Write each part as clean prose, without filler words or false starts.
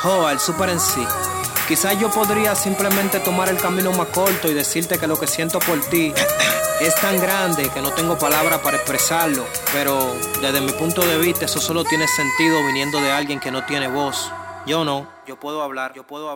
El Super en sí. Quizás yo podría simplemente tomar el camino más corto y decirte que lo que siento por ti es tan grande que no tengo palabras para expresarlo. Pero desde mi punto de vista eso solo tiene sentido viniendo de alguien que no tiene voz. Yo no, yo puedo hablar.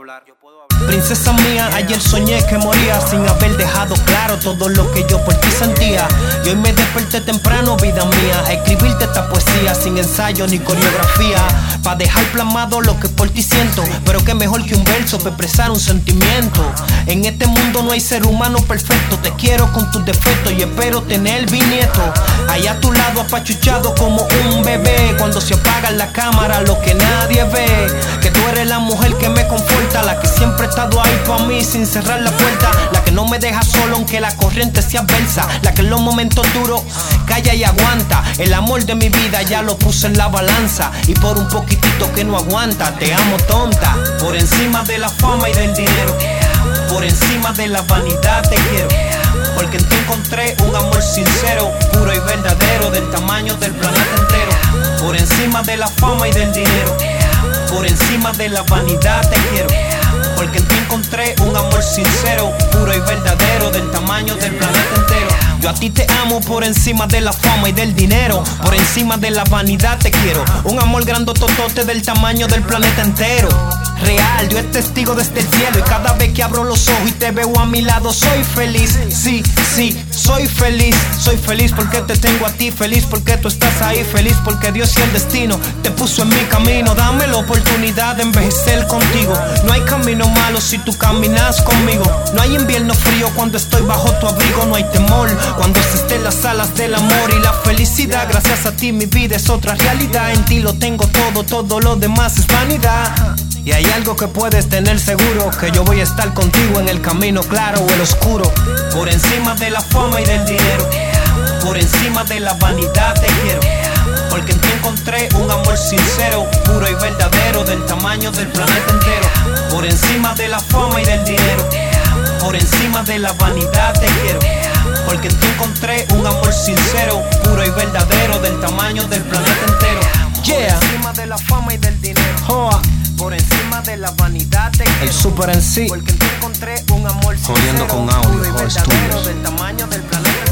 Princesa mía, ayer soñé que moría sin haber dejado claro todo lo que yo por ti sentía. Y hoy me desperté temprano, vida mía, a escribirte esta poesía sin ensayo ni coreografía, pa' dejar plasmado lo que por ti siento. Pero qué mejor que un verso para expresar un sentimiento. En este mundo no hay ser humano perfecto. Te quiero con tus defectos y espero tener bisnieto. Allá a tu lado apachuchado como un bebé, cuando se apaga la cámara lo que nadie ve. Que tú eres la mujer que me conforta, la que siempre ha estado ahí pa' mí sin cerrar la puerta, la que no me deja solo aunque la corriente sea adversa, la que en los momentos duros calla y aguanta. El amor de mi vida ya lo puse en la balanza, y por un poquitito que no aguanta, te amo tonta. Por encima de la fama y del dinero, por encima de la vanidad te quiero, porque en ti encontré un amor sincero, puro y verdadero, del tamaño del planeta entero. Por encima de la fama y del dinero, por encima de la vanidad te quiero, porque en ti encontré un amor sincero, puro y verdadero, del tamaño del planeta entero. Yo a ti te amo por encima de la fama y del dinero, por encima de la vanidad te quiero, un amor grandototote del tamaño del planeta entero. Real, yo es testigo desde el cielo, y cada vez que abro los ojos y te veo a mi lado soy feliz. Sí, soy feliz porque te tengo a ti, feliz porque tú estás ahí, feliz porque Dios y el destino te puso en mi camino. Dame la oportunidad de envejecer contigo, no hay camino malo si tú caminas conmigo. No hay invierno frío cuando estoy bajo tu abrigo, no hay temor cuando se estén las alas del amor y la felicidad. Gracias a ti mi vida es otra realidad, en ti lo tengo todo lo demás es vanidad. Y hay algo que puedes tener seguro, que yo voy a estar contigo en el camino claro o el oscuro. Por encima de la fama y del dinero, por encima de la vanidad te quiero, porque en ti encontré un amor sincero, puro y verdadero, del tamaño del planeta entero. Por encima de la fama y del dinero, por encima de la vanidad te quiero, porque en ti encontré un amor sincero, puro y verdadero, del tamaño del planeta entero. Yeah. Por encima de la fama y del dinero, por encima de la vanidad te quiero, el Super en sí, porque en ti encontré un amor sincero, jodiendo con audio, puro y verdadero, del tamaño del planeta.